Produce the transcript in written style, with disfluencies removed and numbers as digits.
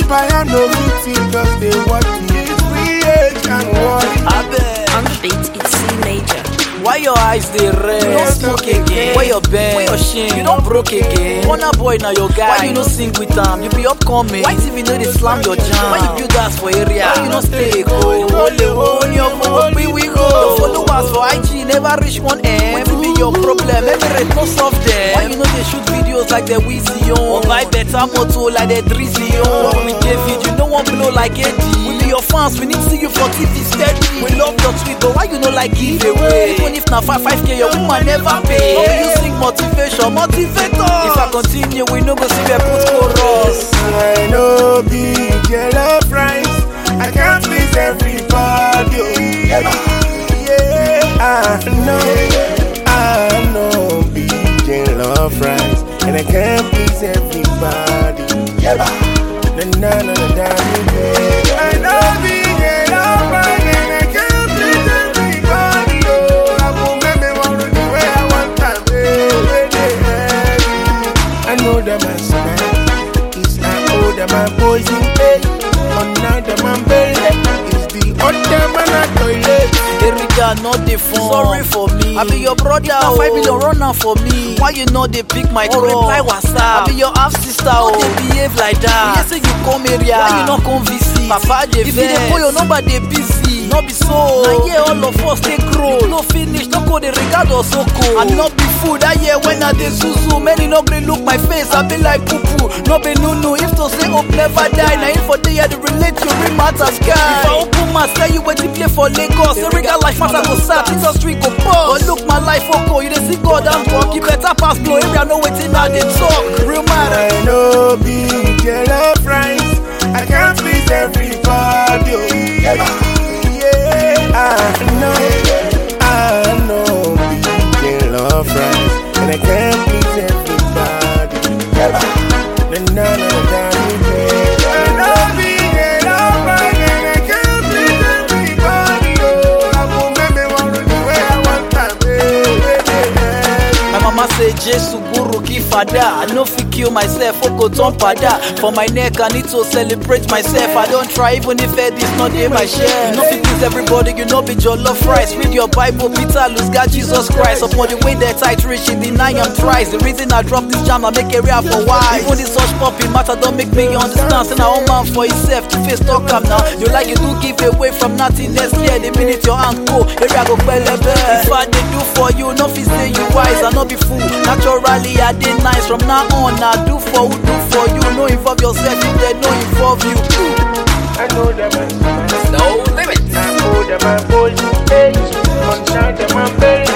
Empire no meeting, cause they want it. We age and what? On the beat, it's C major. Why your eyes they red? You don't smoke again. Where your bend? Where your shin? You don't broke again. Wanna boy now your guy. Why you no sing with them? You be upcoming. Why TV know they slam your jam? Why you build us for area? Why you no stay go? On your phone, we go. Your followers for IG never reach 1 M. What be your problem? Every rate no solve them. Why you know they shoot videos like the Weezy on? Or buy better motor like the Drizzy on? When we David, you know one blow like Eddie. We be your fans, we need to see you for TV steady. We love your tweet, but why you no like giveaway? If na 5k, your woman never pay. How you sing motivation, motivator? If I continue, we no go see where put chorus. I know be yellow fries. I can't please everybody. Yeah, I know be yellow fries, and I can't please everybody. Yeah, I know be yellow fries, and I can't please everybody. I know that my smile is I owe that my poison bed. Another man belly is the other man at toilet. Erika, not the phone. Sorry for me. I be your brother. 5 million runner for me. Why you know they pick my call? Reply WhatsApp. I be your half sister. Oh, they behave like that. Yes, say you come area. Why you not come visit? Papa, they if you dey call your number, they busy. Not be so. Now yeah, all of us they grow. No finish, no go the regard or so cool. And not be food. That year when I dey zuzu, many no green look my face. I be like poo poo. No be no. If to say hope never die. Now if for day I relate to real matter sky. If I open my tell you where to play for Lagos. The regal life matter go sad. It's a street go pause. But look my life okay. You dey see God and walk. You better pass blow. Area know waiting now they talk. Real matter. I know be yellow fries. I can't please everybody. Yeah, I know be yellow fries, and I can't please everybody. Yeah, I know be yellow fries, and I can't please everybody. I won't make me want to do what I want to. My mama say Jesus Guru Kifada. I no fit kill myself, Oko Tompada. For my neck, I need to celebrate myself. I don't try even if it is not in my share. You know fit please everybody, you know be your love rice. Read your Bible, Peter, lose God, Jesus Christ. Upon the way that tight reach, it deny him thrice. The reason I drop this jam, I make a real for why. Even this such poppy matter don't make me understand. Send a own man for himself to face talk am now. You like you do give away from nothingness. Yeah, the minute your hand go, area go belebe. If I they do for you, no fit say you wise. I no be fool. Naturally, I did nice. From now on, I do for who do for you. No involve yourself if they no involve you. I know that my no limits. I know that my boys age. On time that my belly